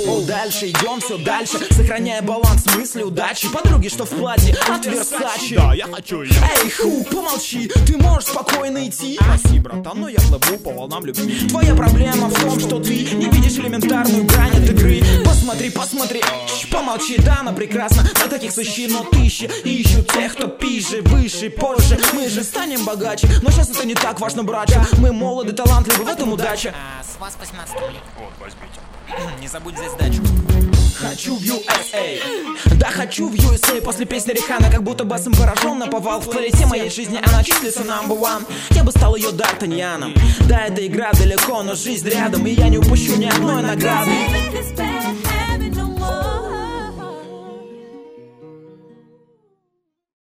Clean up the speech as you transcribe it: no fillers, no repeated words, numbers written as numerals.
Дальше идем, все дальше, сохраняя баланс мысли, удачи. Подруги, что в платье от Версачи. Да, я хочу ее. Эй, ху, помолчи, ты можешь спокойно идти. Прости, братан, но я плыву по волнам любви. Твоя проблема в том, что ты не видишь элементарную грань от игры. Посмотри, помолчи, да, она прекрасна. На таких сыщи, но тысячи ищут тех, кто пиже, выше, позже. Мы же станем богаче, но сейчас это не так важно, братья. Мы молоды, талантливы, в этом удача. С вас 18 рублей. Вот, возьмите. Не забудь взять сдачу. Хочу в USA, да хочу в USA. После песни Рихана как будто басом поражен наповал. В кларете моей жизни она числится number one. Я бы стал ее Д'Артаньяном. Да, эта игра далеко, но жизнь рядом, и я не упущу ни одной награды.